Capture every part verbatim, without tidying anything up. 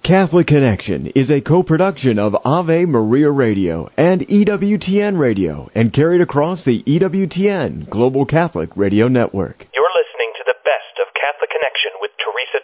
Catholic Connection is a co-production of Ave Maria Radio and E W T N Radio and carried across the E W T N Global Catholic Radio Network. You're listening to the best of Catholic Connection with Teresa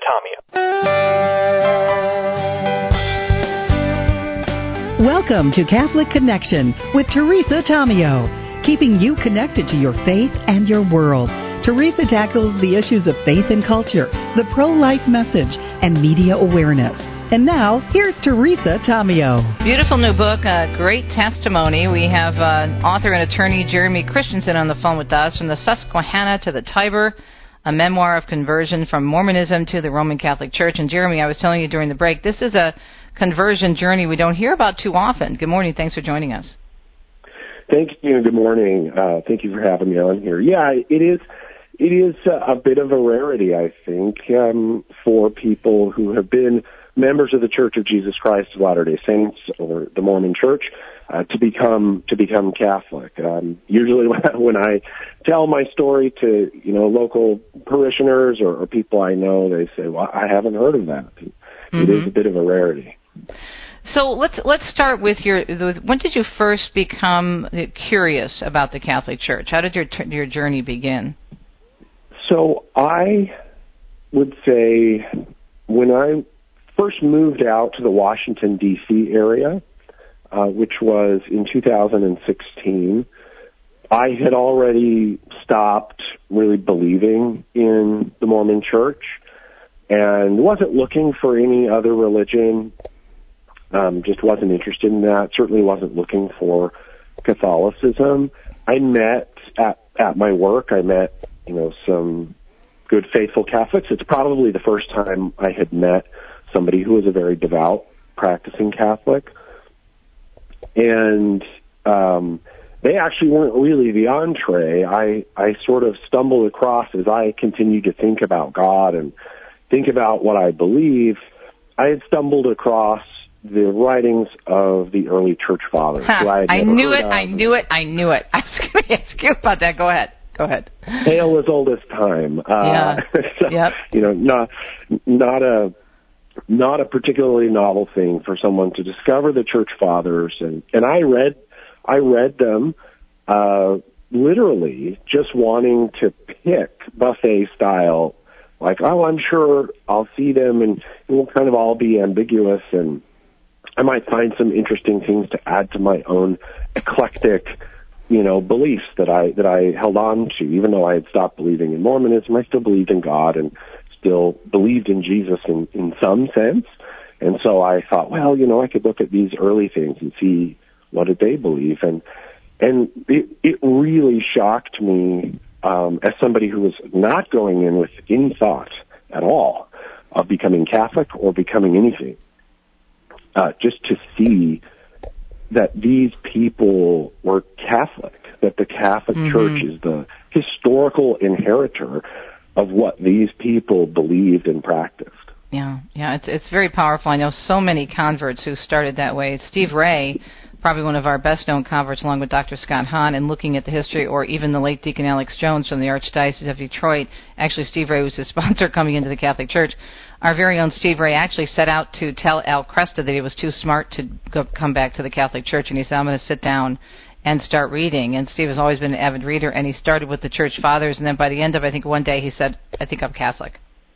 Tomeo. Welcome to Catholic Connection with Teresa Tomeo, keeping you connected to your faith and your world. Teresa tackles the issues of faith and culture, the pro-life message, and media awareness. And now, here's Teresa Tomeo. Beautiful new book, a great testimony. We have uh, author and attorney Jeremy Christensen on the phone with us, From the Susquehanna to the Tiber, a memoir of conversion from Mormonism to the Roman Catholic Church. And Jeremy, I was telling you during the break, this is a conversion journey we don't hear about too often. Good morning. Thanks for joining us. Thank you. Good morning. Uh, thank you for having me on here. Yeah, it is it is a bit of a rarity, I think, um, for people who have been members of the Church of Jesus Christ of Latter-day Saints or the Mormon Church uh, to become to become Catholic. Um, usually, when I, when I tell my story to you know local parishioners or, or people I know, they say, "Well, I haven't heard of that." Mm-hmm. It is a bit of a rarity. So let's let's start with your. When did you first become curious about the Catholic Church? How did your your journey begin? So I would say when I first moved out to the Washington, D C area, uh, which was in two thousand sixteen, I had already stopped really believing in the Mormon Church and wasn't looking for any other religion. Um, just wasn't interested in that. Certainly wasn't looking for Catholicism. I met at, at my work, I met, you know, some good faithful Catholics. It's probably the first time I had met somebody who was a very devout, practicing Catholic. And um, they actually weren't really the entree. I, I sort of stumbled across as I continued to think about God and think about what I believe. I had stumbled across the writings of the early church fathers. Huh, who I, had I never knew heard it, of. I knew it, I knew it. I was going to ask you about that. Go ahead. Go ahead. Tale as old as time. Uh, yeah. so, yep. You know, not not a not a particularly novel thing for someone to discover the church fathers, and and I read I read them uh, literally, just wanting to pick buffet style. Like, oh, I'm sure I'll see them, and it will kind of all be ambiguous, and I might find some interesting things to add to my own eclectic, you know, beliefs that I that I held on to. Even though I had stopped believing in Mormonism, I still believed in God and still believed in Jesus in, in some sense. And so I thought, well, you know, I could look at these early things and see what did they believe. And and it, it really shocked me um, as somebody who was not going in with any thought at all of becoming Catholic or becoming anything. Uh, just to see that these people were Catholic, that the Catholic mm-hmm. Church is the historical inheritor of what these people believed and practiced. Yeah, yeah, it's it's very powerful. I know so many converts who started that way. Steve Ray, probably one of our best-known converts, along with Doctor Scott Hahn, and looking at the history, or even the late Deacon Alex Jones from the Archdiocese of Detroit. Actually, Steve Ray was his sponsor coming into the Catholic Church. Our very own Steve Ray actually set out to tell Al Kresta that he was too smart to go, come back to the Catholic Church, and he said, I'm going to sit down and start reading. And Steve has always been an avid reader, and he started with the Church Fathers, and then by the end of, I think, one day he said, I think I'm Catholic.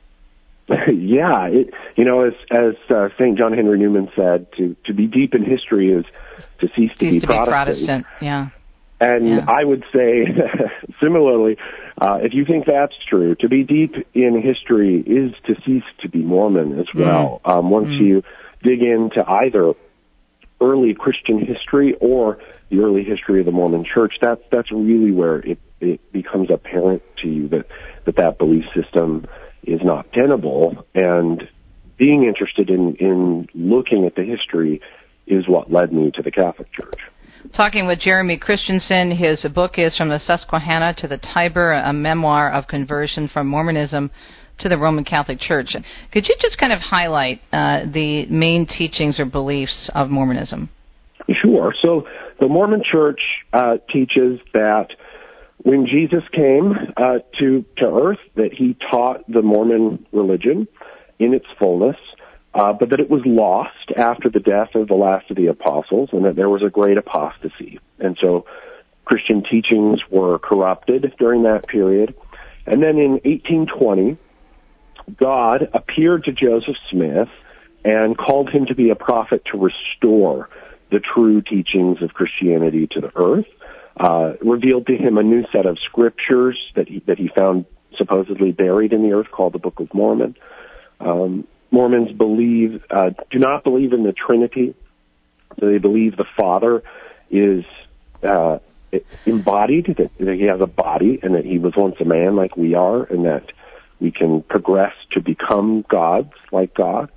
Yeah, it, you know, as as uh, Saint John Henry Newman said, to, to be deep in history is to cease to, cease be, to Protestant. be Protestant. Yeah. And yeah. I would say, similarly, uh, if you think that's true, to be deep in history is to cease to be Mormon as well. Mm. Um, once mm. you dig into either early Christian history or the early history of the Mormon Church, that's that's really where it, it becomes apparent to you that, that that belief system is not tenable. And being interested in, in looking at the history is what led me to the Catholic Church. Talking with Jeremy Christensen. His book is From the Susquehanna to the Tiber, a memoir of conversion from Mormonism to the Roman Catholic Church. Could you just kind of highlight uh, the main teachings or beliefs of Mormonism? Sure. So the Mormon Church uh, teaches that when Jesus came uh, to, to earth, that he taught the Mormon religion in its fullness, uh, but that it was lost after the death of the last of the apostles, and that there was a great apostasy. And so Christian teachings were corrupted during that period. And then in eighteen twenty, God appeared to Joseph Smith and called him to be a prophet to restore the true teachings of Christianity to the earth, uh, revealed to him a new set of scriptures that he, that he found supposedly buried in the earth called the Book of Mormon. Um, Mormons believe, uh, do not believe in the Trinity. They believe the Father is uh, embodied, that, that he has a body, and that he was once a man like we are, and that we can progress to become gods like God.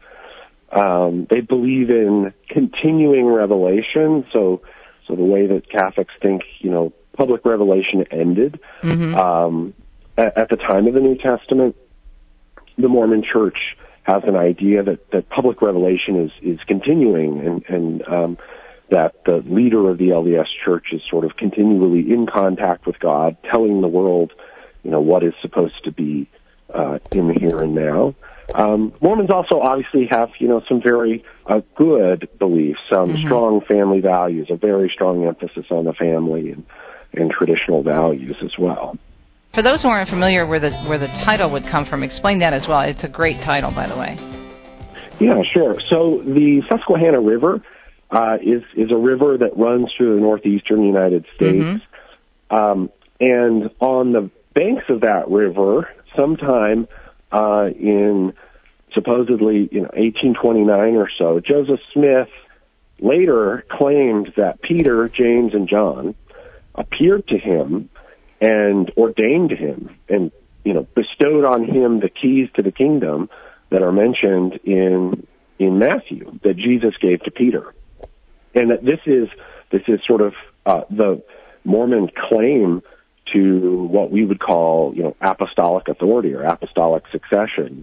Um, they believe in continuing revelation, so so the way that Catholics think, you know, public revelation ended mm-hmm. um, at, at the time of the New Testament. The Mormon Church has an idea that, that public revelation is, is continuing, and, and um, that the leader of the L D S Church is sort of continually in contact with God, telling the world, you know, what is supposed to be uh, in the here and now. Um, Mormons also obviously have, you know, some very uh, good beliefs, some mm-hmm. strong family values, a very strong emphasis on the family and, and traditional values as well. For those who aren't familiar where the where the title would come from, explain that as well. It's a great title, by the way. Yeah, sure. So the Susquehanna River uh, is is a river that runs through the northeastern United States, mm-hmm. um, and on the banks of that river, sometime Uh, in supposedly, you know, eighteen twenty-nine or so, Joseph Smith later claimed that Peter, James, and John appeared to him and ordained him and, you know, bestowed on him the keys to the kingdom that are mentioned in in Matthew that Jesus gave to Peter. And that this is this is sort of uh, the Mormon claim to what we would call, you know, apostolic authority or apostolic succession.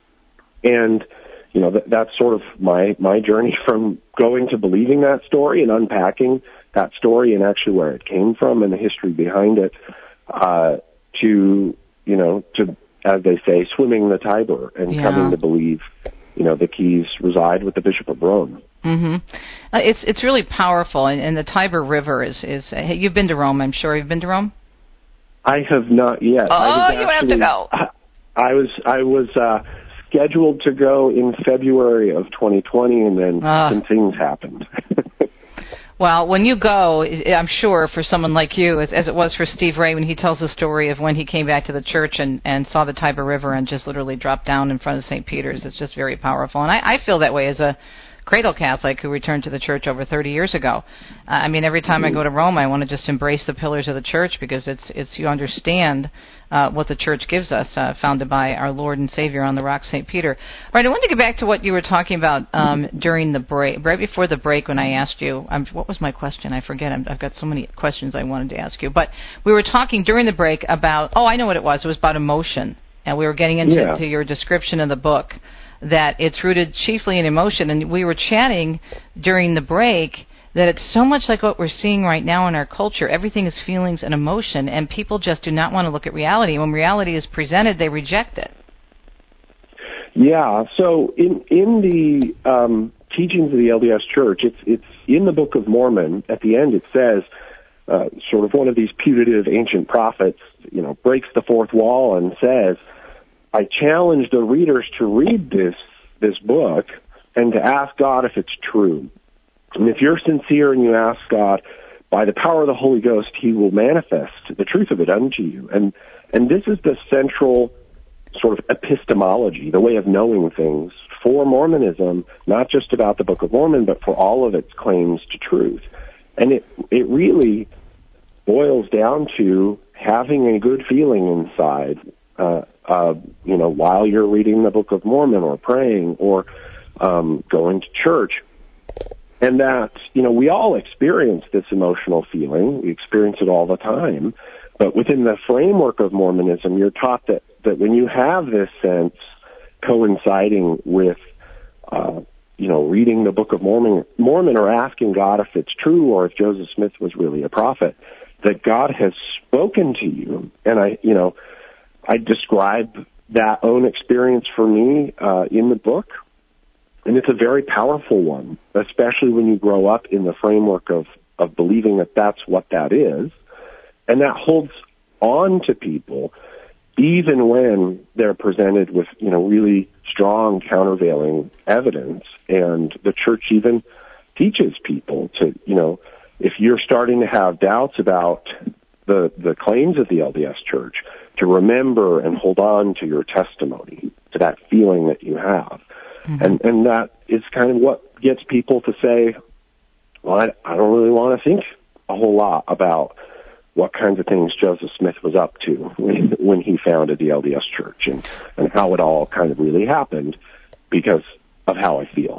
And, you know, that, that's sort of my, my journey from going to believing that story and unpacking that story and actually where it came from and the history behind it, uh, to, you know, to, as they say, swimming the Tiber and yeah. coming to believe, you know, the keys reside with the Bishop of Rome. Mm-hmm. Uh, it's, it's really powerful. And, and the Tiber River is, is, uh, you've been to Rome, I'm sure. You've been to Rome? I have not yet. Oh, actually, you have to go. I was I was uh, scheduled to go in February of twenty twenty, and then uh. some things happened. Well, when you go, I'm sure for someone like you, as, as it was for Steve Ray when he tells the story of when he came back to the church and, and saw the Tiber River and just literally dropped down in front of Saint Peter's, it's just very powerful. And I, I feel that way as a cradle Catholic who returned to the church over thirty years ago. Uh, I mean, every time I go to Rome, I want to just embrace the pillars of the church because it's it's you understand uh, what the church gives us, uh, founded by our Lord and Savior on the rock, Saint Peter. All right, I wanted to get back to what you were talking about um, during the break, right before the break when I asked you, um, what was my question? I forget. I'm, I've got so many questions I wanted to ask you. But we were talking during the break about, oh, I know what it was. It was about emotion. And we were getting into yeah. to your description of the book, that it's rooted chiefly in emotion. And we were chatting during the break that it's so much like what we're seeing right now in our culture. Everything is feelings and emotion, and people just do not want to look at reality. When reality is presented, they reject it. Yeah, so in in the um, teachings of the L D S Church, it's it's in the Book of Mormon. At the end, it says, uh, sort of one of these putative ancient prophets, you know, breaks the fourth wall and says, I challenge the readers to read this this book and to ask God if it's true. And if you're sincere and you ask God, by the power of the Holy Ghost, He will manifest the truth of it unto you. And and this is the central sort of epistemology, the way of knowing things for Mormonism, not just about the Book of Mormon, but for all of its claims to truth. And it it really boils down to having a good feeling inside, uh, uh, you know, while you're reading the Book of Mormon or praying or um, going to church. And that, you know, we all experience this emotional feeling. We experience it all the time. But within the framework of Mormonism, you're taught that, that when you have this sense coinciding with, uh, you know, reading the Book of Mormon, Mormon or asking God if it's true or if Joseph Smith was really a prophet, that God has spoken to you. And I, you know, I describe that own experience for me uh, in the book. and it's a very powerful one, especially when you grow up in the framework of, of believing that that's what that is. And that holds on to people even when they're presented with, you know, really strong countervailing evidence. And the church even teaches people to, you know, if you're starting to have doubts about the the claims of the L D S Church, to remember and hold on to your testimony, to that feeling that you have. Mm-hmm. And and that is kind of what gets people to say, well, I, I don't really want to think a whole lot about what kinds of things Joseph Smith was up to when, when he founded the L D S Church, and, and how it all kind of really happened because of how I feel.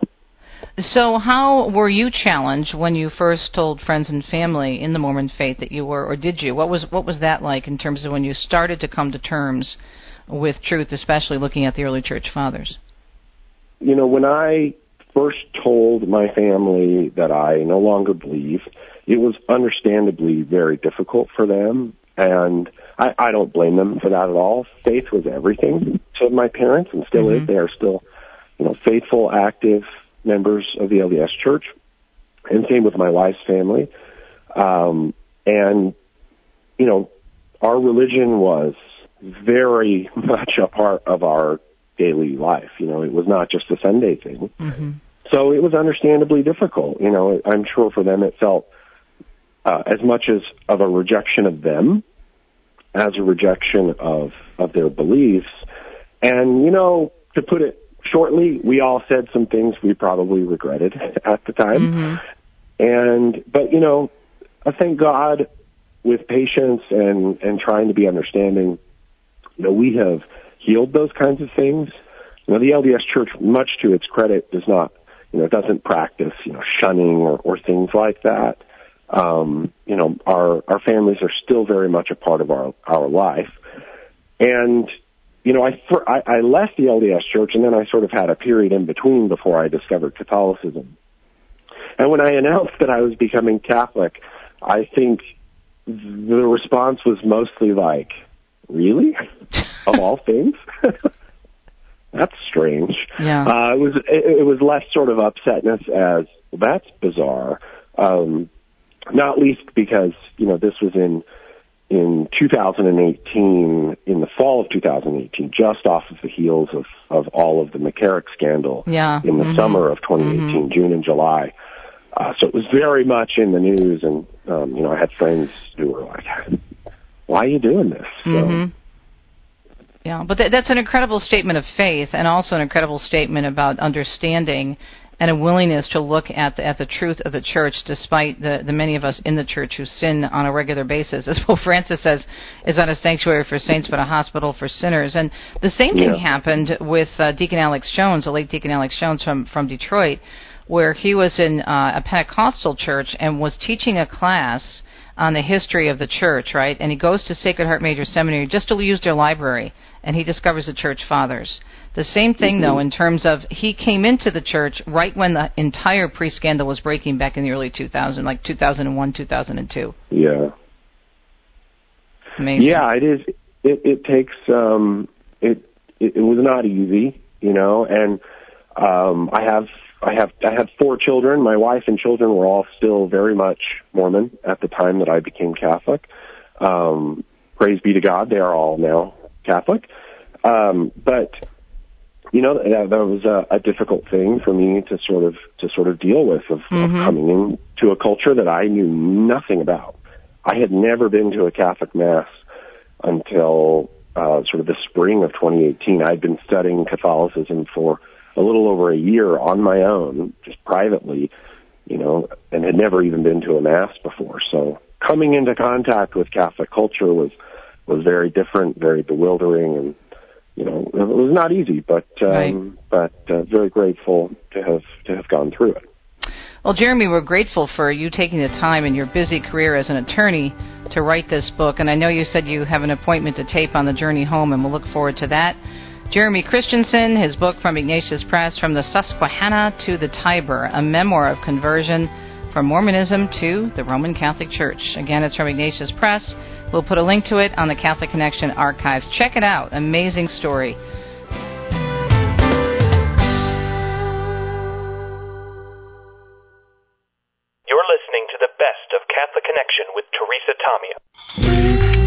So how were you challenged when you first told friends and family in the Mormon faith that you were, or did you? What was what was that like in terms of when you started to come to terms with truth, especially looking at the early church fathers? You know, when I first told my family that I no longer believe, it was understandably very difficult for them, and I, I don't blame them for that at all. Faith was everything to my parents, and still mm-hmm. is. They are still, you know, faithful, active members of the L D S Church, and same with my wife's family. Um, and, you know, our religion was very much a part of our daily life. You know, it was not just a Sunday thing. Mm-hmm. So it was understandably difficult. You know, I'm sure for them it felt uh, as much as of a rejection of them as a rejection of, of their beliefs. And, you know, to put it shortly, we all said some things we probably regretted at the time. Mm-hmm. And, but, you know, I thank God, with patience and, and trying to be understanding, you know, we have healed those kinds of things. You know, the L D S Church, much to its credit, does not, you know, doesn't practice, you know, shunning or, or things like that. Um, you know, our, our families are still very much a part of our, our life. And, you know, I, for, I, I left the L D S Church, and then I sort of had a period in between before I discovered Catholicism. And when I announced that I was becoming Catholic, I think the response was mostly like, really? Of all things? That's strange. Yeah. Uh, it was it, it was less sort of upsetness as, well, that's bizarre. Um, not least because, you know, this was in in two thousand eighteen, in the fall of two thousand eighteen, just off of the heels of, of all of the McCarrick scandal yeah. in the mm-hmm. summer of twenty eighteen, mm-hmm. June and July. Uh, so it was very much in the news, and, um, you know, I had friends who were like, why are you doing this? Mm-hmm. So, yeah, but th- that's an incredible statement of faith, and also an incredible statement about understanding and a willingness to look at the, at the truth of the church, despite the, the many of us in the church who sin on a regular basis. As Pope Francis says, is not a sanctuary for saints, but a hospital for sinners. And the same thing yeah. happened with uh, Deacon Alex Jones, the late Deacon Alex Jones from, from Detroit, where he was in uh, a Pentecostal church and was teaching a class on the history of the church, right? And he goes to Sacred Heart Major Seminary just to use their library, and he discovers the church fathers. The same thing, mm-hmm. though, in terms of he came into the church right when the entire pre-scandal was breaking back in the early two thousands, like two thousand one, two thousand two. Yeah. Amazing. Yeah, it is. It, it takes, um, it, it, it was not easy, you know, and um, I have I have I had four children. My wife and children were all still very much Mormon at the time that I became Catholic. Um, praise be to God, they are all now Catholic. Um, but you know, that, that was a, a difficult thing for me to sort of to sort of deal with, of, mm-hmm. of coming into a culture that I knew nothing about. I had never been to a Catholic Mass until uh, sort of the spring of twenty eighteen. I'd been studying Catholicism for a little over a year on my own, just privately, you know, and had never even been to a Mass before. So coming into contact with Catholic culture was was very different, very bewildering, and, you know, it was not easy, but um, right. but uh, very grateful to have to have gone through it. Well, Jeremy, we're grateful for you taking the time in your busy career as an attorney to write this book, and I know you said you have an appointment to tape on the journey home, and we'll look forward to that. Jeremy Christensen, his book from Ignatius Press, From the Susquehanna to the Tiber, a memoir of conversion from Mormonism to the Roman Catholic Church. Again, it's from Ignatius Press. We'll put a link to it on the Catholic Connection archives. Check it out. Amazing story. Connection with Teresa Tomeo.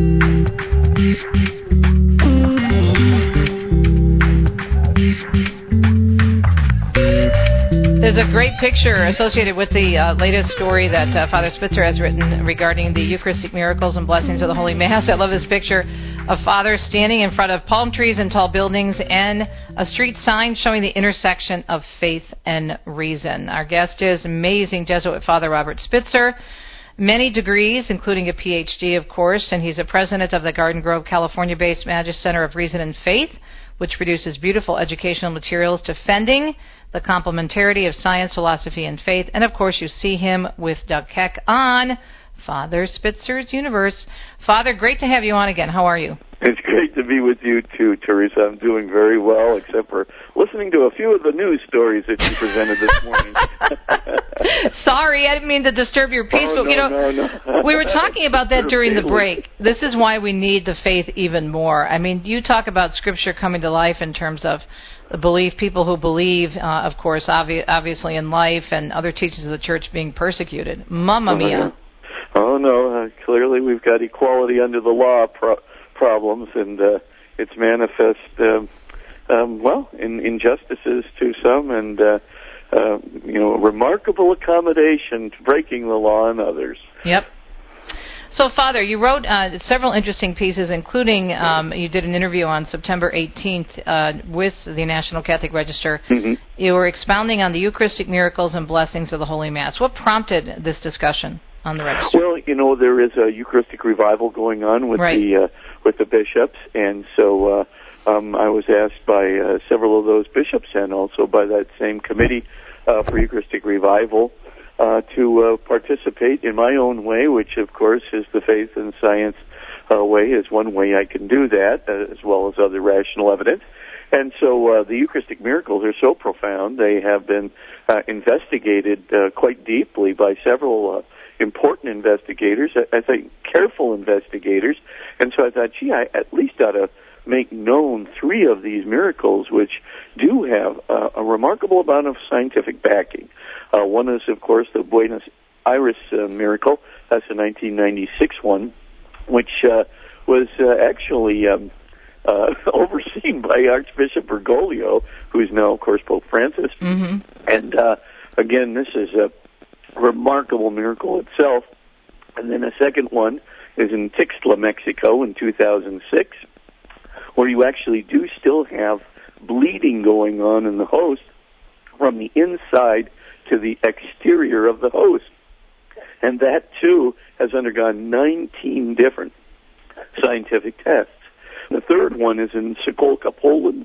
There's a great picture associated with the uh, latest story that uh, Father Spitzer has written regarding the Eucharistic miracles and blessings of the Holy Mass. I love this picture of Father standing in front of palm trees and tall buildings and a street sign showing the intersection of faith and reason. Our guest is amazing Jesuit Father Robert Spitzer. Many degrees, including a P H D, of course, and he's a president of the Garden Grove, California-based Magis Center of Reason and Faith, which produces beautiful educational materials defending the complementarity of science, philosophy, and faith. And, of course, you see him with Doug Keck on Father Spitzer's Universe. Father, great to have you on again. How are you? It's great to be with you, too, Teresa. I'm doing very well, except for listening to a few of the news stories that you presented this morning. Sorry, I didn't mean to disturb your peace. Oh, but, you no, know, no, no. We were talking about that during the break. This is why we need the faith even more. I mean, you talk about Scripture coming to life in terms of the belief, people who believe, uh, of course, obvi- obviously in life, and other teachers of the Church being persecuted. Mamma mia. Oh, no, uh, clearly we've got equality under the law pro- problems, and uh, it's manifest, um, um, well, in injustices to some, and, uh, uh, you know, remarkable accommodation to breaking the law in others. Yep. So, Father, you wrote uh, several interesting pieces, including um, you did an interview on September eighteenth uh, with the National Catholic Register. Mm-hmm. You were expounding on the Eucharistic miracles and blessings of the Holy Mass. What prompted this discussion on the Register? Well, you know, there is a Eucharistic revival going on with right. the uh, with the bishops, and so uh, um, I was asked by uh, several of those bishops, and also by that same committee uh, for Eucharistic revival, Uh, to uh, participate in my own way, which, of course, is the faith and science uh, way, is one way I can do that, uh, as well as other rational evidence. And so uh, the Eucharistic miracles are so profound, they have been uh, investigated uh, quite deeply by several uh, important investigators, I, I think careful investigators. And so I thought, gee, I at least ought to make known three of these miracles, which do have uh, a remarkable amount of scientific backing. Uh, one is, of course, the Buenos Aires uh, miracle. That's a nineteen ninety-six one, which uh, was uh, actually um, uh, overseen by Archbishop Bergoglio, who is now, of course, Pope Francis. Mm-hmm. And uh, again, this is a remarkable miracle itself. And then a second one is in Tixla, Mexico, in two thousand six, where you actually do still have bleeding going on in the host from the inside to the exterior of the host. And that, too, has undergone nineteen different scientific tests. The third one is in Sokolka, Poland.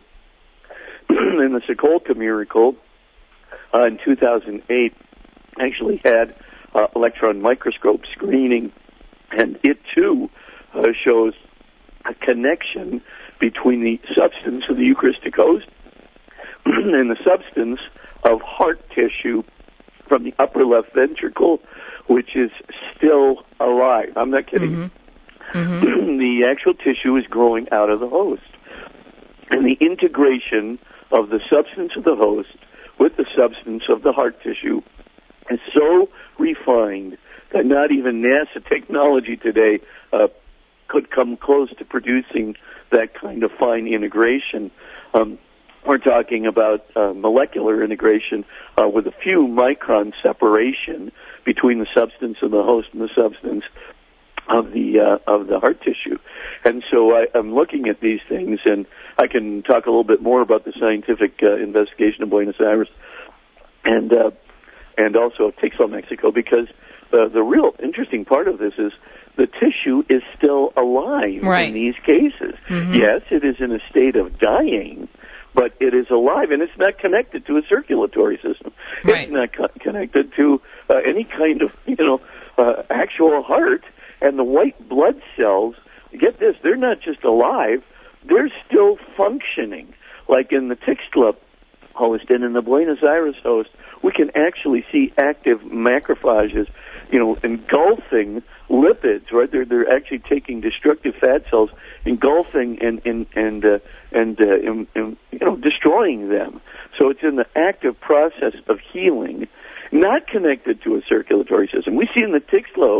In the Sokolka miracle, uh, in two thousand eight, actually had uh, electron microscope screening, and it, too, uh, shows a connection between the substance of the Eucharistic host and the substance of heart tissue from the upper left ventricle, which is still alive. I'm not kidding. Mm-hmm. Mm-hmm. The actual tissue is growing out of the host. And the integration of the substance of the host with the substance of the heart tissue is so refined that not even NASA technology today uh, could come close to producing that kind of fine integration. Um, we're talking about uh, molecular integration uh, with a few micron separation between the substance of the host and the substance of the uh, of the heart tissue. And so I, I'm looking at these things, and I can talk a little bit more about the scientific uh, investigation of Buenos Aires and uh, and also Tixla, Mexico, because uh, the real interesting part of this is the tissue is still alive right. in these cases. Mm-hmm. Yes, it is in a state of dying, but it is alive, and it's not connected to a circulatory system. Right. It's not co- connected to uh, any kind of, you know, uh, actual heart. And the white blood cells, get this, they're not just alive, they're still functioning. Like in the Tixla host and in the Buenos Aires host, we can actually see active macrophages, you know, engulfing lipids, right? They're they're actually taking destructive fat cells, engulfing and and and uh, and uh, in, in, you know, destroying them. So it's in the active process of healing, not connected to a circulatory system. We see in the Tixla host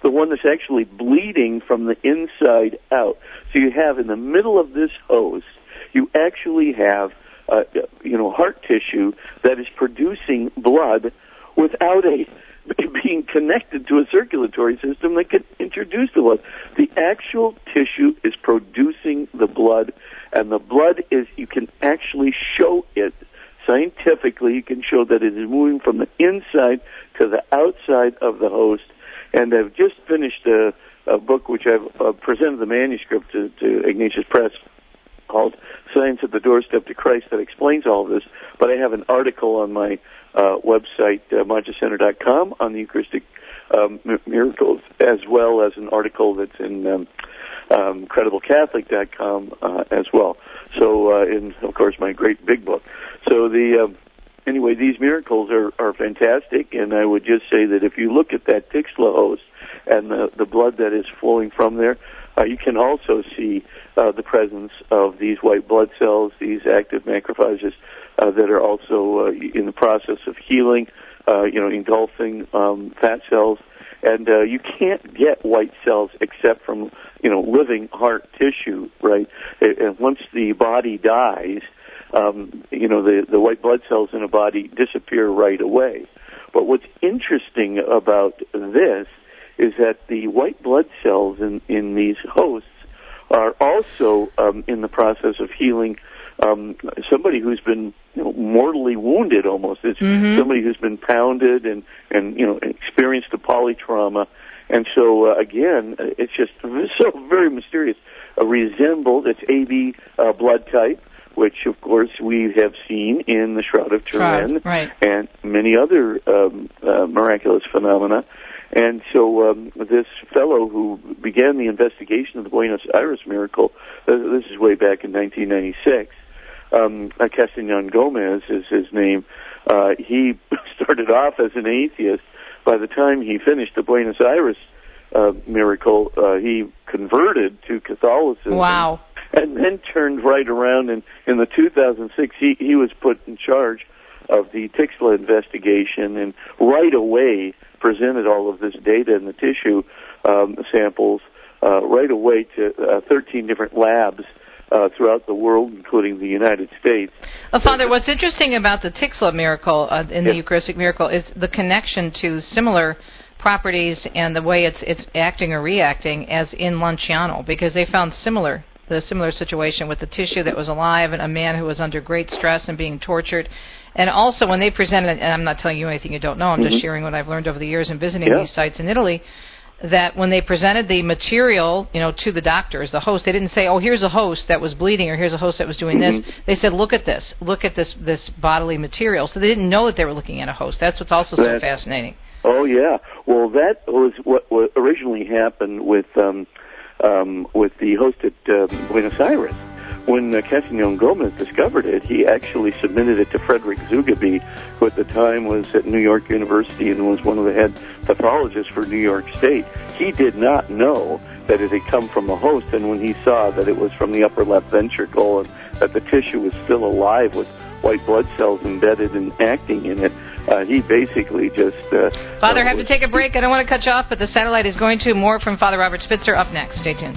the one that's actually bleeding from the inside out. So you have in the middle of this host, you actually have, uh, you know, heart tissue that is producing blood without a being connected to a circulatory system that can introduce the blood. The actual tissue is producing the blood, and the blood is, you can actually show it scientifically. You can show that it is moving from the inside to the outside of the host. And I've just finished a, a book which I've uh, presented the manuscript to, to Ignatius Press called Science at the Doorstep to Christ that explains all of this. But I have an article on my uh, website, uh, Maggia Center dot com, on the Eucharistic um, miracles, as well as an article that's in um, um, Credible Catholic dot com uh, as well. So, uh, in, of course, my great big book. So the... Um, Anyway, these miracles are, are fantastic, and I would just say that if you look at that Tixla host and the, the blood that is flowing from there, uh, you can also see uh, the presence of these white blood cells, these active macrophages uh, that are also uh, in the process of healing, uh, you know, engulfing um, fat cells. And uh, you can't get white cells except from, you know, living heart tissue, right? And once the body dies, Um, you know, the, the white blood cells in a body disappear right away. But what's interesting about this is that the white blood cells in, in these hosts are also um, in the process of healing um, somebody who's been, you know, mortally wounded almost. It's mm-hmm. somebody who's been pounded and, and, you know, experienced a polytrauma. And so, uh, again, it's just so very mysterious. Uh, resembled, it's A B uh, blood type, which, of course, we have seen in the Shroud of Turin right. and many other um, uh, miraculous phenomena. And so um, this fellow who began the investigation of the Buenos Aires miracle, uh, this is way back in nineteen ninety-six, um, uh, Castañón Gomez is his name. Uh, he started off as an atheist. By the time he finished the Buenos Aires uh, miracle, uh, he converted to Catholicism. Wow. And then turned right around, and in the two thousand six, he, he was put in charge of the Tixla investigation, and right away presented all of this data and the tissue um, samples uh, right away to uh, thirteen different labs uh, throughout the world, including the United States. Well, Father, what's interesting about the Tixla miracle uh, in the yeah. Eucharistic miracle is the connection to similar properties and the way it's it's acting or reacting as in Lanciano, because they found similar the similar situation with the tissue that was alive and a man who was under great stress and being tortured. And also when they presented, and I'm not telling you anything you don't know, I'm mm-hmm. just sharing what I've learned over the years in visiting yeah. these sites in Italy, that when they presented the material, you know, to the doctors, the host, they didn't say, oh, here's a host that was bleeding or here's a host that was doing mm-hmm. this. They said, look at this, look at this this bodily material. So they didn't know that they were looking at a host. That's what's also so fascinating. Oh, yeah. Well, that was what, what originally happened with... Um, Um, with the host at uh, Buenos Aires. When uh, Castañón Gomez discovered it, he actually submitted it to Frederick Zugabe, who at the time was at New York University and was one of the head pathologists for New York State. He did not know that it had come from a host, and when he saw that it was from the upper left ventricle and that the tissue was still alive with white blood cells embedded and acting in it, Uh, he basically just... Uh, Father, uh, have to take a break. I don't want to cut you off, but the satellite is going to. More from Father Robert Spitzer up next. Stay tuned.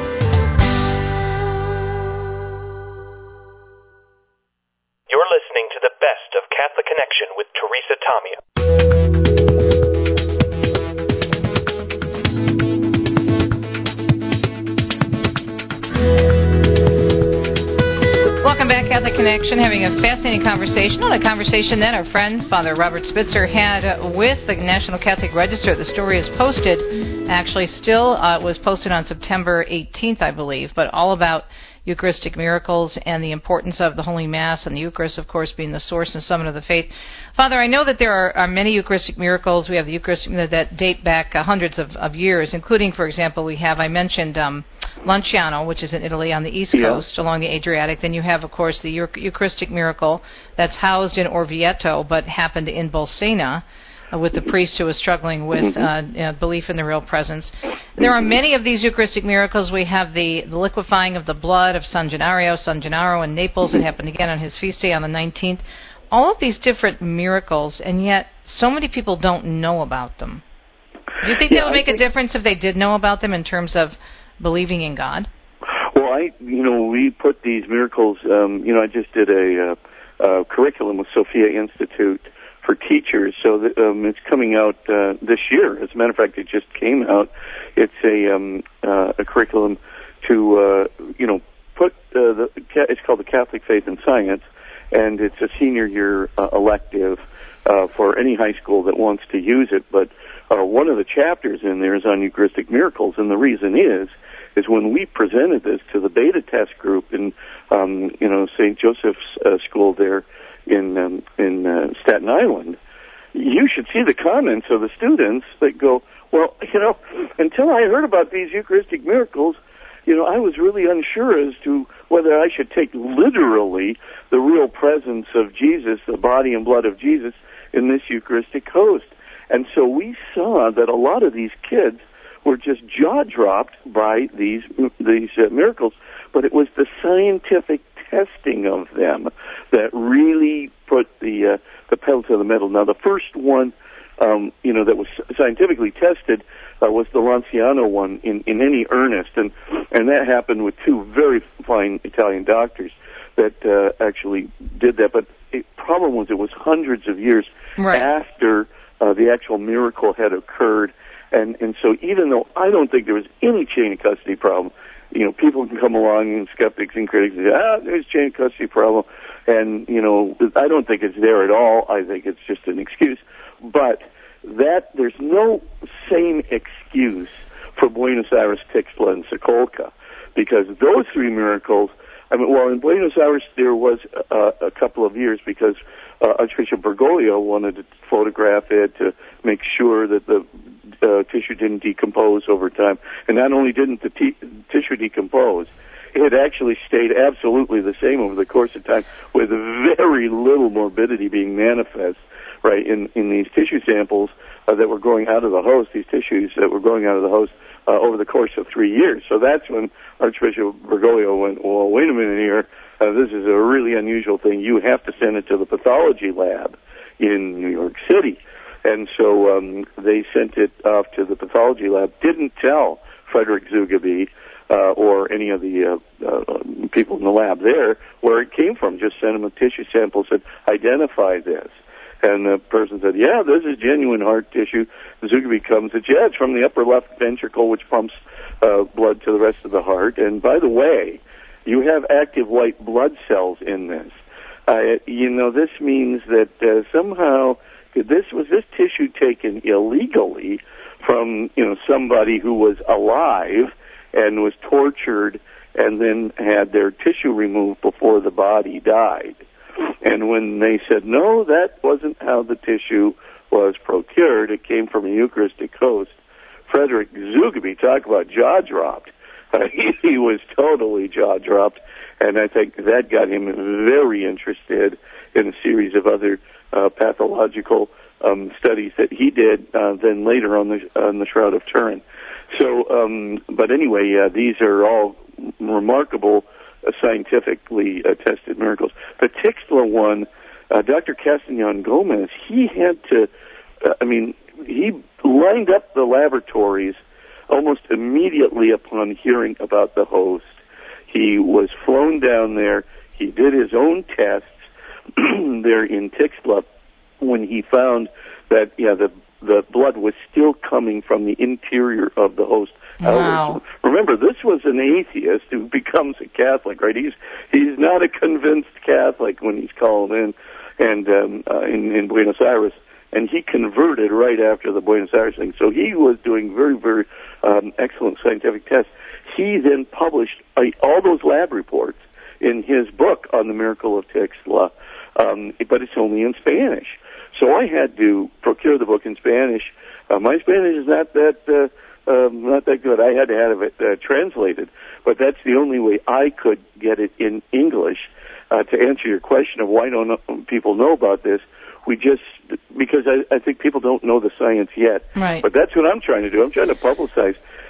You're listening to the best of Catholic Connection with Teresa Tomeo. Welcome back, Catholic Connection, having a fascinating conversation on a conversation that our friend, Father Robert Spitzer, had with the National Catholic Register. The story is posted, actually still uh, was posted on September eighteenth, I believe, but all about Eucharistic miracles and the importance of the Holy Mass and the Eucharist, of course, being the source and summit of the faith. Father, I know that there are, are many Eucharistic miracles. We have the Eucharistic that date back uh, hundreds of, of years, including, for example, we have, I mentioned um, Lanciano, which is in Italy on the East yeah. Coast along the Adriatic. Then you have, of course, the Eucharistic miracle that's housed in Orvieto but happened in Bolsena, Uh, with the priest who was struggling with uh, you know, belief in the real presence. And there are many of these Eucharistic miracles. We have the, the liquefying of the blood of San Gennaro, San Gennaro in Naples. It happened again on his feast day on the nineteenth. All of these different miracles, and yet so many people don't know about them. Do you think yeah, that would make think, a difference if they did know about them in terms of believing in God? Well, I, you know, we put these miracles, um, you know, I just did a, uh, uh, curriculum with Sophia Institute for teachers, so that, um, it's coming out uh, this year. As a matter of fact, it just came out. It's a, um, uh, a curriculum to, uh, you know, put, uh, the, it's called the Catholic Faith and Science, and it's a senior year uh, elective uh, for any high school that wants to use it. But uh, one of the chapters in there is on Eucharistic miracles, and the reason is, is when we presented this to the beta test group in, um, you know, Saint Joseph's uh, School there in um, in uh, Staten Island, you should see the comments of the students that go, well, you know, until I heard about these Eucharistic miracles, you know, I was really unsure as to whether I should take literally the real presence of Jesus, the body and blood of Jesus, in this Eucharistic host. And so we saw that a lot of these kids were just jaw-dropped by these these uh, miracles, but it was the scientific testing of them that really put the uh, the pedal to the metal. Now, the first one, um, you know, that was scientifically tested uh, was the Lanciano one in, in any earnest, and and that happened with two very fine Italian doctors that uh, actually did that. But the problem was it was hundreds of years right. after uh, the actual miracle had occurred. And and so even though I don't think there was any chain of custody problem, you know, people can come along and skeptics and critics and say, ah, there's a chain of custody problem. And, you know, I don't think it's there at all. I think it's just an excuse. But that there's no same excuse for Buenos Aires, Tixla, and Sokolka, because those three miracles, I mean, well, in Buenos Aires there was uh, a couple of years because uh, Archbishop Bergoglio wanted to photograph it to make sure that the uh, tissue didn't decompose over time. And not only didn't the t- tissue decompose, it actually stayed absolutely the same over the course of time, with very little morbidity being manifest, right, in, in these tissue samples uh, that were growing out of the host, these tissues that were growing out of the host uh, over the course of three years. So that's when Archbishop Bergoglio went, well, wait a minute here, uh, this is a really unusual thing. You have to send it to the pathology lab in New York City. And so um, they sent it off to the pathology lab, didn't tell Frederick Zugebe uh, or any of the uh, uh, people in the lab there where it came from, just sent them a tissue sample, said, identify this. And the person said, yeah, this is genuine heart tissue. Zugebe comes, said, yeah, it's from the upper left ventricle, which pumps uh, blood to the rest of the heart. And by the way, you have active white blood cells in this. Uh, you know, this means that uh, somehow this was this tissue taken illegally from, you know, somebody who was alive and was tortured and then had their tissue removed before the body died. And when they said, no, that wasn't how the tissue was procured, it came from a Eucharistic host, Frederick Zugebe, talk about jaw-dropped. Uh, he, he was totally jaw-dropped, and I think that got him very interested in a series of other uh, pathological um, studies that he did uh, then later on the, on the Shroud of Turin. So, um, but anyway, uh, these are all remarkable uh, scientifically uh, tested miracles. The Tixla one, uh, Doctor Castellan Gomez, he had to, uh, I mean, he lined up the laboratories almost immediately upon hearing about the host. He was flown down there. He did his own tests there in Tixla when he found that, yeah, the the blood was still coming from the interior of the host. Wow. Remember, this was an atheist who becomes a Catholic, right? He's he's not a convinced Catholic when he's called in, and um, uh, in, in Buenos Aires, and he converted right after the Buenos Aires thing. So he was doing very, very um, excellent scientific tests. He then published uh, all those lab reports in his book on the miracle of Tixla, um, but it's only in Spanish. So I had to procure the book in Spanish. Uh, my Spanish is not that uh, um, not that good. I had to have it uh, translated, but that's the only way I could get it in English. Uh, to answer your question of why don't people know about this, we just, because I, I think people don't know the science yet. Right. But that's what I'm trying to do. I'm trying to publicize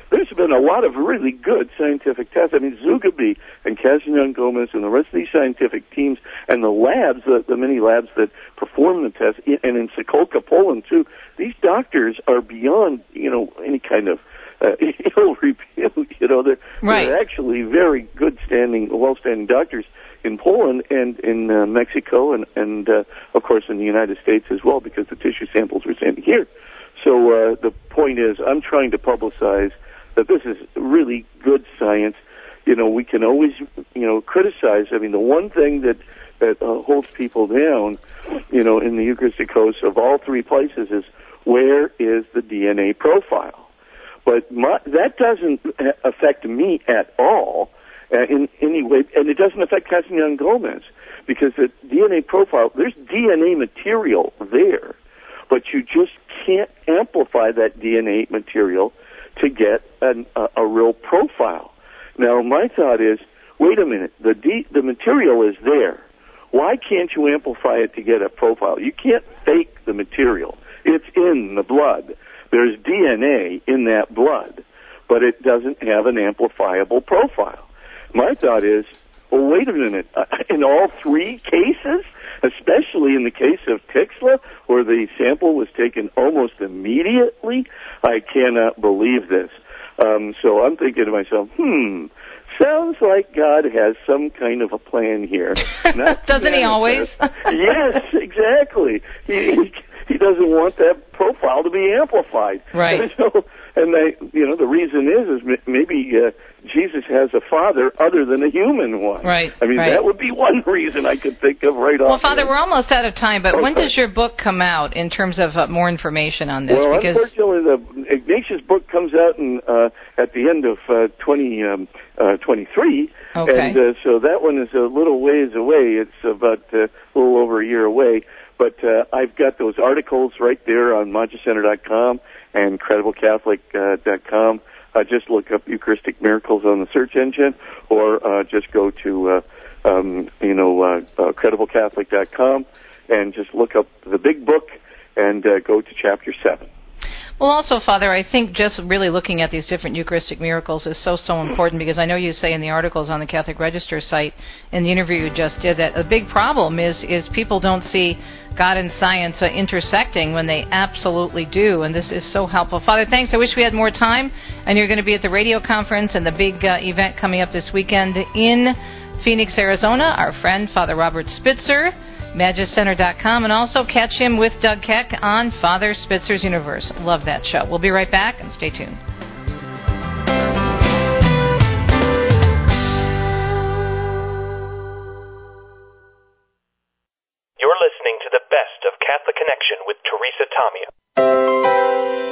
there's been a lot of really good scientific tests. I mean, Zugabe and Castañón-Gomez and the rest of these scientific teams and the labs, the, the many labs that perform the test, and in Sokolka, Poland, too, these doctors are beyond, you know, any kind of uh, ill repute. You know, they're, right. they're actually very good standing, well-standing doctors in Poland and in uh, Mexico and, and uh, of course, in the United States as well, because the tissue samples were sent here. So uh, the point is, I'm trying to publicize that this is really good science. You know, we can always, you know, criticize. I mean, the one thing that, that uh, holds people down, you know, in the Eucharistic Host of all three places is, where is the D N A profile? But my, that doesn't affect me at all. Uh, in any way, and it doesn't affect Castañón-Gomez, because the D N A profile, there's D N A material there, but you just can't amplify that D N A material to get an, a, a real profile. Now, my thought is, wait a minute, the D, the material is there. Why can't you amplify it to get a profile? You can't fake the material. It's in the blood. There's D N A in that blood, but it doesn't have an amplifiable profile. My thought is, well, wait a minute. In all three cases, especially in the case of Tixla, where the sample was taken almost immediately, I cannot believe this. Um, so I'm thinking to myself, hmm, sounds like God has some kind of a plan here. Not Doesn't he always? Yes, exactly. He, he he doesn't want that profile to be amplified. Right. And so, and they, you know, the reason is, is maybe uh, Jesus has a father other than a human one. Right. I mean, right. that would be one reason I could think of right off. Well, Father, there. we're almost out of time, but okay. when does your book come out in terms of uh, more information on this? Well, because unfortunately, the Ignatius book comes out in, uh, at the end of uh, twenty twenty-three, okay. and uh, so that one is a little ways away. It's about uh, a little over a year away. But uh, I've got those articles right there on Maggia Center dot com and Credible Catholic dot com. Uh, just look up Eucharistic Miracles on the search engine, or uh, just go to uh, um, you know uh, uh, Credible Catholic dot com and just look up the big book and uh, go to chapter seven. Well, also, Father, I think just really looking at these different Eucharistic miracles is so, so important, because I know you say in the articles on the Catholic Register site, in the interview you just did, that a big problem is is people don't see God and science uh, intersecting when they absolutely do, and this is so helpful. Father, thanks. I wish we had more time, and you're going to be at the radio conference and the big uh, event coming up this weekend in Phoenix, Arizona. Our friend, Father Robert Spitzer, Maggia Center dot com, and also catch him with Doug Keck on Father Spitzer's Universe. Love that show. We'll be right back, and stay tuned. You're listening to the best of Catholic Connection with Teresa Tomeo.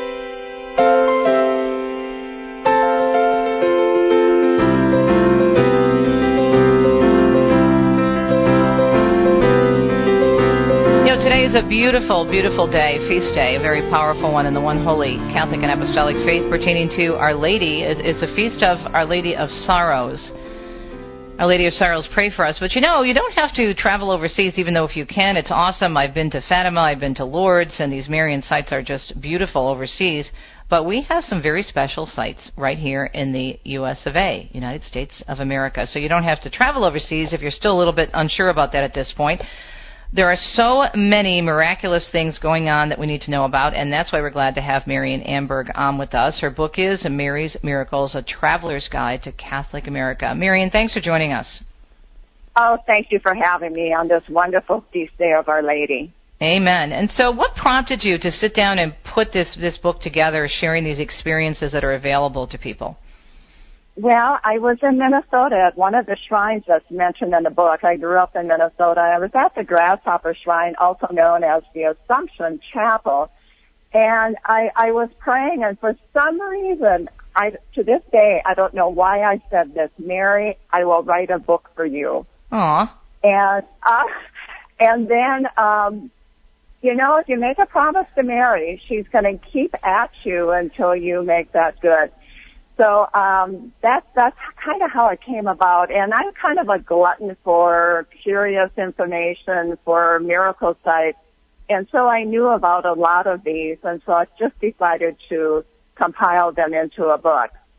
Today is a beautiful, beautiful day, feast day, a very powerful one in the one holy Catholic and Apostolic faith pertaining to Our Lady. It's a feast of Our Lady of Sorrows. Our Lady of Sorrows, pray for us. But you know, you don't have to travel overseas, even though if you can, it's awesome. I've been to Fatima, I've been to Lourdes, and these Marian sites are just beautiful overseas. But we have some very special sites right here in the U S of A, United States of America. So you don't have to travel overseas if you're still a little bit unsure about that at this point. There are so many miraculous things going on that we need to know about, and that's why we're glad to have Marian Amberg on with us. Her book is Mary's Miracles, A Traveler's Guide to Catholic America. Marian, thanks for joining us. Oh, thank you for having me on this wonderful feast day of Our Lady. Amen. And so what prompted you to sit down and put this, this book together, sharing these experiences that are available to people? Well, I was in Minnesota at one of the shrines that's mentioned in the book. I grew up in Minnesota. I was at the Grasshopper Shrine, also known as the Assumption Chapel. And I, I was praying, and for some reason, I, to this day, I don't know why I said this, Mary, I will write a book for you. Aww. And, uh, and then, um, you know, if you make a promise to Mary, she's going to keep at you until you make that good. So um, that's that's kind of how it came about, and I'm kind of a glutton for curious information, for miracle sites, and so I knew about a lot of these, and so I just decided to compile them into a book.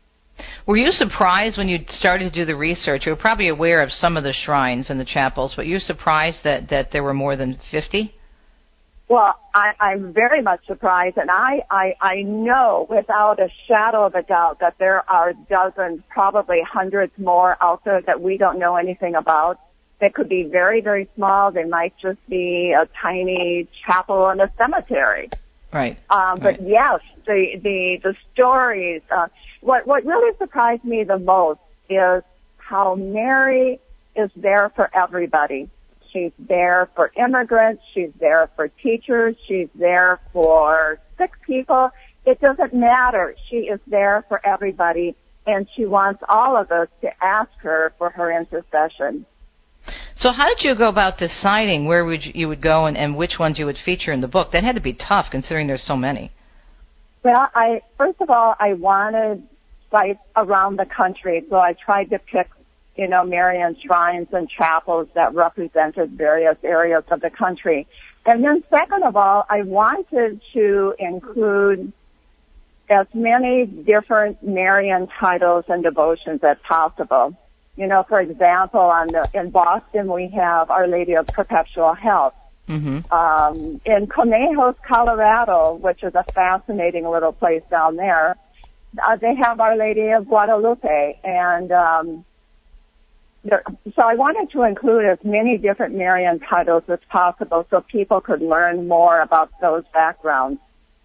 Were you surprised when you started to do the research? You were probably aware of some of the shrines and the chapels, but you were surprised that, that there were more than fifty? Well, I, I'm very much surprised, and I, I, I know without a shadow of a doubt that there are dozens, probably hundreds more out there that we don't know anything about. They could be very, very small. They might just be a tiny chapel in a cemetery. Right. Um, but right. yes, the the the stories. Uh, what what really surprised me the most is how Mary is there for everybody. She's there for immigrants. She's there for teachers. She's there for sick people. It doesn't matter. She is there for everybody, and she wants all of us to ask her for her intercession. So how did you go about deciding where would you, you would go and, and which ones you would feature in the book? That had to be tough, considering there's so many. Well, I first of all, I wanted sites around the country, so I tried to pick, you know, Marian shrines and chapels that represented various areas of the country. And then second of all, I wanted to include as many different Marian titles and devotions as possible. You know, for example, on the, in Boston, we have Our Lady of Perpetual Health. Mm-hmm. Um, in Conejos, Colorado, which is a fascinating little place down there, uh, they have Our Lady of Guadalupe. And um, there, so I wanted to include as many different Marian titles as possible so people could learn more about those backgrounds.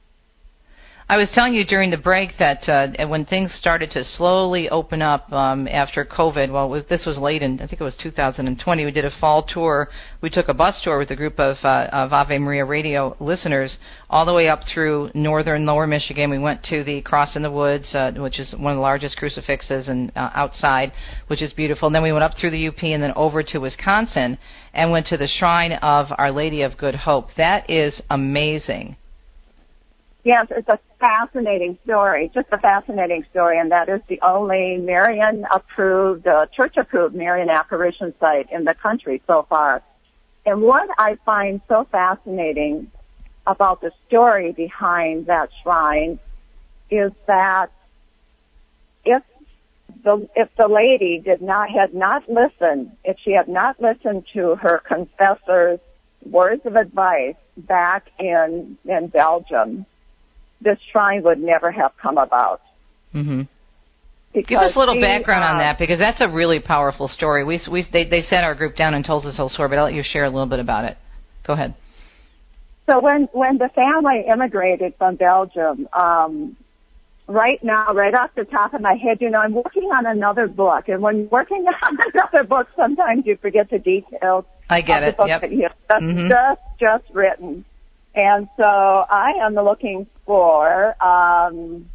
I was telling you during the break that uh, when things started to slowly open up um, after COVID, well, it was, this was late in, I think it was two thousand twenty, we did a fall tour. We took a bus tour with a group of, uh, of Ave Maria Radio listeners all the way up through northern Lower Michigan. We went to the Cross in the Woods, uh, which is one of the largest crucifixes and uh, outside, which is beautiful. And then we went up through the U P and then over to Wisconsin and went to the Shrine of Our Lady of Good Hope. That is amazing. Yes, it's a fascinating story, just a fascinating story, and that is the only Marian-approved, uh, church-approved Marian apparition site in the country so far. And what I find so fascinating about the story behind that shrine is that if the if the lady did not had not listened, if she had not listened to her confessor's words of advice back in in Belgium, this shrine would never have come about. Mm-hmm. Give us a little she, background uh, on that, because that's a really powerful story. We, we they, they sat our group down and told us this whole story, but I'll let you share a little bit about it. Go ahead. So when, when the family immigrated from Belgium, um, right now, right off the top of my head, you know, I'm working on another book, and when you're working on another book, sometimes you forget the details. I get of it. The book yep. that you have just, mm-hmm. just, just written. And so I am looking for, um,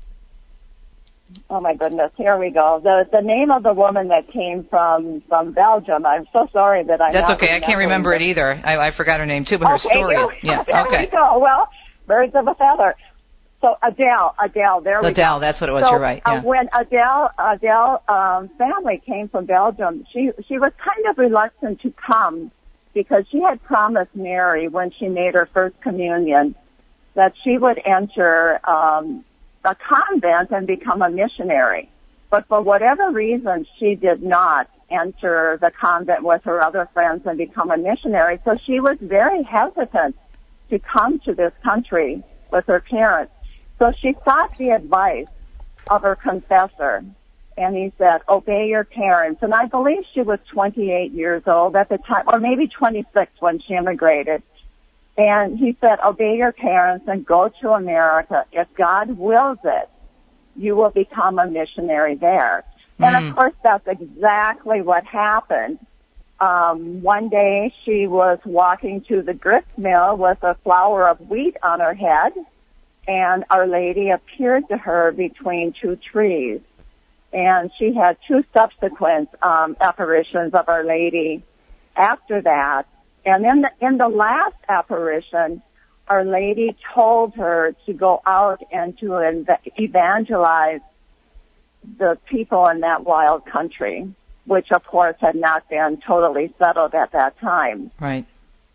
oh my goodness, here we go. The the name of the woman that came from, from Belgium. I'm so sorry that I'm That's not okay. I can't remember it either. I, I forgot her name too, but her okay, story. There, yeah. There okay. we go. Well, birds of a feather. So Adele, Adele, there we Adele, go. that's what it was. So, You're right. Yeah. Uh, when Adele, Adele um, family came from Belgium, she she was kind of reluctant to come, because she had promised Mary when she made her first communion that she would enter um, a convent and become a missionary. But for whatever reason, she did not enter the convent with her other friends and become a missionary. So she was very hesitant to come to this country with her parents. So she sought the advice of her confessor. And he said, obey your parents. And I believe she was twenty-eight years old at the time, or maybe twenty-six when she immigrated. And he said, obey your parents and go to America. If God wills it, you will become a missionary there. Mm. And of course, that's exactly what happened. Um, one day she was walking to the grist mill with a flour of wheat on her head, and Our Lady appeared to her between two trees. And she had two subsequent um, apparitions of Our Lady after that. And in the, in the last apparition, Our Lady told her to go out and to evangelize the people in that wild country, which, of course, had not been totally settled at that time. Right.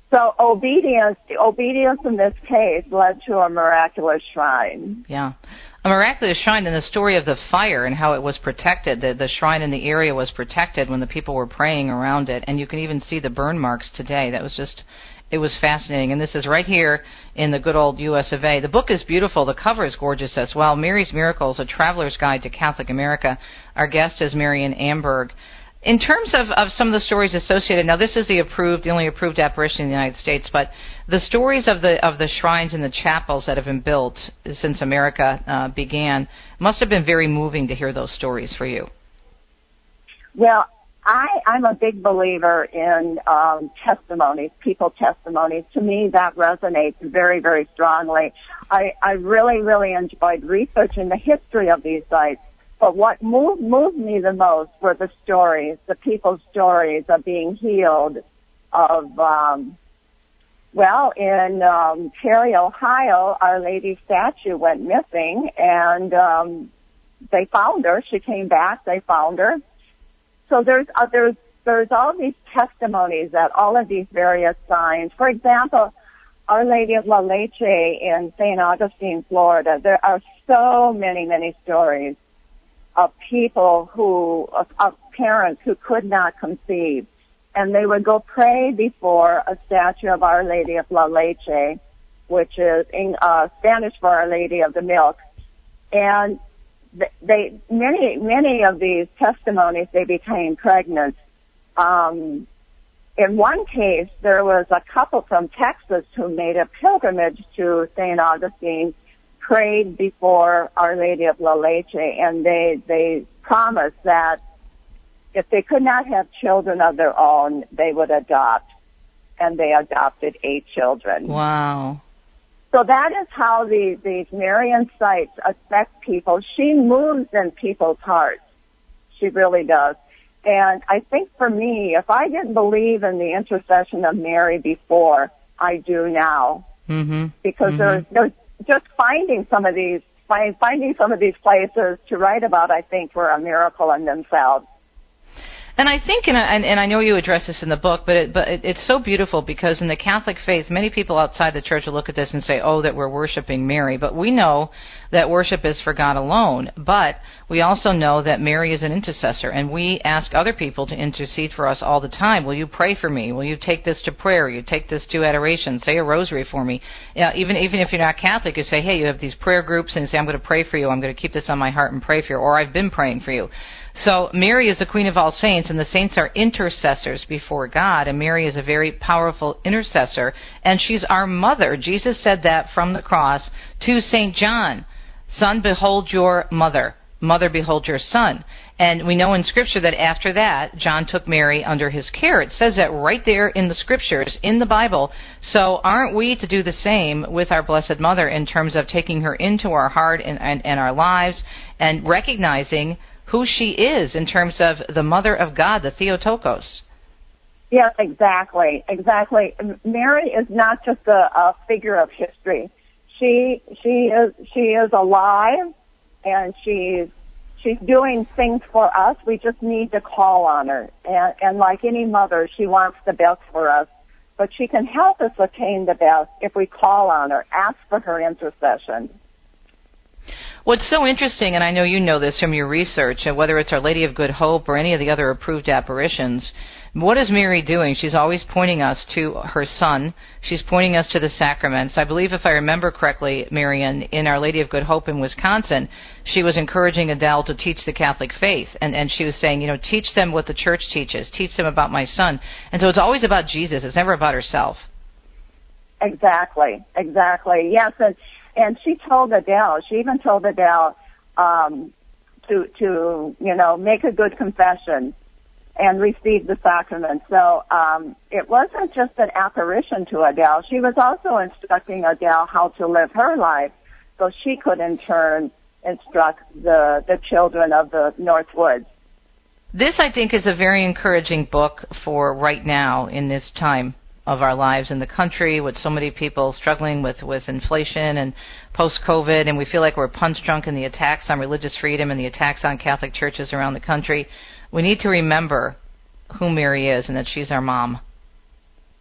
So obedience, obedience in this case led to a miraculous shrine. Yeah. A miraculous shrine, and the story of the fire and how it was protected. The, the shrine in the area was protected when the people were praying around it, and you can even see the burn marks today. That was just, it was fascinating. And this is right here in the good old U S of A. The book is beautiful. The cover is gorgeous as well. Mary's Miracles, A Traveler's Guide to Catholic America. Our guest is Marian Amberg. In terms of, of some of the stories associated, now this is the approved, the only approved apparition in the United States, but the stories of the of the shrines and the chapels that have been built since America uh, began must have been very moving to hear those stories for you. Well, I, I'm a big believer in um, testimonies, people testimonies. To me, that resonates very, very strongly. I, I really, really enjoyed researching the history of these sites. But what moved, moved me the most were the stories, the people's stories of being healed, of, um, well, in um, Perry, Ohio, Our Lady statue went missing, and um, they found her. She came back. They found her. So there's, uh, there's, there's all these testimonies that all of these various signs. For example, Our Lady of La Leche in Saint Augustine, Florida. There are so many, many stories of people who, of, of parents who could not conceive. And they would go pray before a statue of Our Lady of La Leche, which is in uh, Spanish for Our Lady of the Milk. And they, many, many of these testimonies, they became pregnant. Um, in one case, there was a couple from Texas who made a pilgrimage to Saint Augustine, prayed before Our Lady of La Leche, and they, they promised that if they could not have children of their own, they would adopt. And they adopted eight children. Wow. So that is how the, these Marian sites affect people. She moves in people's hearts. She really does. And I think for me, if I didn't believe in the intercession of Mary before, I do now. Mm-hmm. Because mm-hmm. there's, there's just finding some of these, find, finding some of these places to write about, I think, were a miracle in themselves. And I think, and, and, and I know you address this in the book, but it, but it, it's so beautiful because in the Catholic faith, many people outside the church will look at this and say, oh, that we're worshiping Mary. But we know that worship is for God alone. But we also know that Mary is an intercessor, and we ask other people to intercede for us all the time. Will you pray for me? Will you take this to prayer? You take this to adoration. Say a rosary for me. You know, even, even if you're not Catholic, you say, hey, you have these prayer groups, and you say, I'm going to pray for you. I'm going to keep this on my heart and pray for you. Or I've been praying for you. So Mary is the Queen of all saints, and the saints are intercessors before God, and Mary is a very powerful intercessor, and she's our mother. Jesus said that from the cross to Saint John, son, behold your mother. Mother, behold your son. And we know in Scripture that after that, John took Mary under his care. It says that right there in the Scriptures, in the Bible. So aren't we to do the same with our Blessed Mother in terms of taking her into our heart and, and, and our lives and recognizing who she is in terms of the Mother of God, the Theotokos? Yes, exactly, exactly. Mary is not just a, a figure of history. She she is she is alive, and she's she's doing things for us. We just need to call on her, and, and like any mother, she wants the best for us. But she can help us attain the best if we call on her, ask for her intercession. What's so interesting, and I know you know this from your research, whether it's Our Lady of Good Hope or any of the other approved apparitions, what is Mary doing? She's always pointing us to her son. She's pointing us to the sacraments. I believe, if I remember correctly, Marian, in Our Lady of Good Hope in Wisconsin, she was encouraging Adele to teach the Catholic faith. And, and she was saying, you know, teach them what the church teaches. Teach them about my son. And so it's always about Jesus. It's never about herself. Exactly. Exactly. Yes, and And she told Adele, she even told Adele um, to, to, you know, make a good confession and receive the sacrament. So um, it wasn't just an apparition to Adele. She was also instructing Adele how to live her life so she could, in turn, instruct the, the children of the North Woods. This, I think, is a very encouraging book for right now in this time of our lives in the country, with so many people struggling with, with inflation and post-COVID, and we feel like we're punch-drunk in the attacks on religious freedom and the attacks on Catholic churches around the country. We need to remember who Mary is and that she's our mom.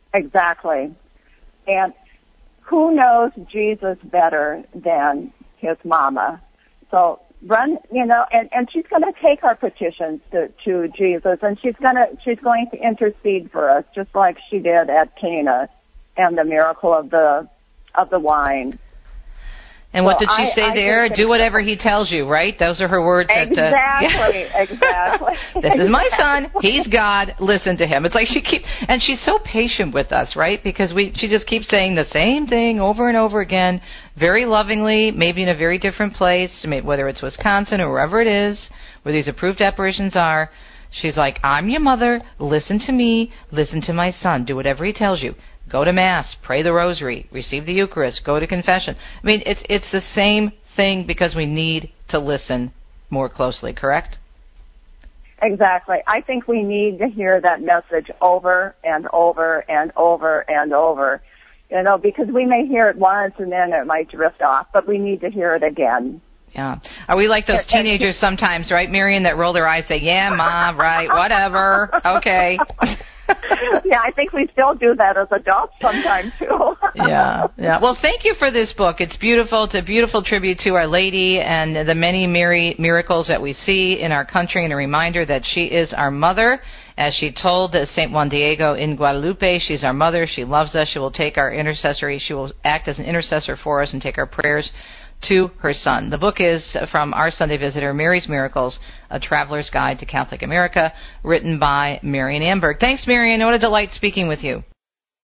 Exactly. And who knows Jesus better than his mama? So run, you know, and, and she's going to take our petitions to, to Jesus, and she's going to she's going to intercede for us, just like she did at Cana and the miracle of the of the wine. And what so did she I, say I there? Do whatever he tells you, right? Those are her words. Exactly, that, uh, yeah. exactly. This is my son. He's God. Listen to him. It's like she keeps, and she's so patient with us, right? Because we, she just keeps saying the same thing over and over again, very lovingly, maybe in a very different place, whether it's Wisconsin or wherever it is, where these approved apparitions are. She's like, I'm your mother. Listen to me. Listen to my son. Do whatever he tells you. Go to Mass, pray the Rosary, receive the Eucharist, go to confession. I mean, it's it's the same thing because we need to listen more closely, correct? Exactly. I think we need to hear that message over and over and over and over, you know, because we may hear it once and then it might drift off, but we need to hear it again. Yeah. Are we like those teenagers sometimes, right, Marion, that roll their eyes, say, yeah, Ma, right, whatever, okay. Yeah, I think we still do that as adults sometimes, too. yeah, yeah. Well, thank you for this book. It's beautiful. It's a beautiful tribute to Our Lady and the many Mary miracles that we see in our country, and a reminder that she is our mother. As she told Saint Juan Diego in Guadalupe, she's our mother. She loves us. She will take our intercessory. She will act as an intercessor for us and take our prayers to her son. The book is from our Sunday Visitor, Mary's Miracles, A Traveler's Guide to Catholic America, written by Marion Amberg. Thanks, Marion. What a delight speaking with you.